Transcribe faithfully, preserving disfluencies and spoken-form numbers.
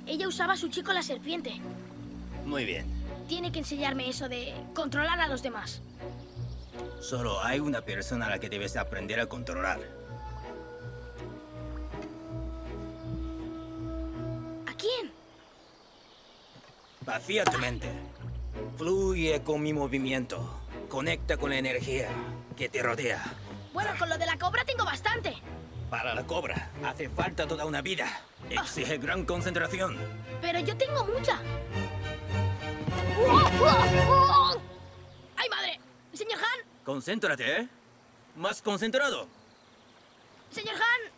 Ella usaba su chico la serpiente. Muy bien. Tiene que enseñarme eso de controlar a los demás. Solo hay una persona a la que debes aprender a controlar. ¿A quién? Vacía tu mente. Fluye con mi movimiento. Conecta con la energía que te rodea. Bueno, con lo de la cobra tengo bastante. Para la cobra hace falta toda una vida. Exige gran concentración. Pero yo tengo mucha. ¡Ay, madre! Señor Han. Concéntrate, ¿eh? Más concentrado. Señor Han.